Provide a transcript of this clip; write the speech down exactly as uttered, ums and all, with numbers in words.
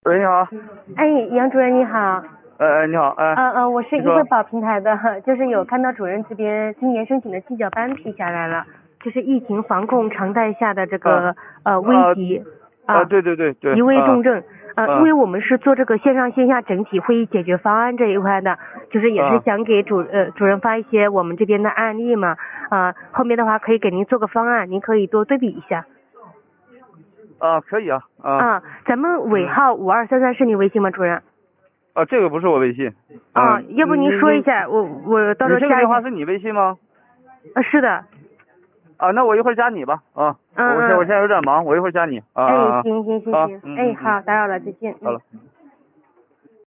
喂，你好。 哎，杨主任你好。 呃呃，你好，哎、 呃呃，我是你说一惠宝平台的，就是有看到主任这边今年申请的记缴班批下来了，就是疫情防控常态下的这个、呃危急啊、 呃，对对对对， 疑危重啊症。呃， 啊因为我们是做这个线上线下整体会议解决方案这一块的，就是也是啊想给主呃主任发一些我们这边的案例嘛，啊、后面的话可以给您做个方案，您可以多对比一下。 啊，可以啊，啊啊，咱们尾号五二三三是你微信吗，主任？ 啊，这个不是我微信。 啊， 嗯要不您说一下，我我到时候你这个加一下。 电话是你微信吗？ 呃，是的。 啊，那我一会儿加你吧，啊， 嗯嗯我现我现在有点忙，我一会儿加你，啊啊哎， 啊， 行行行啊行，哎， 嗯嗯嗯， 好，打扰了，再见。 好了。 嗯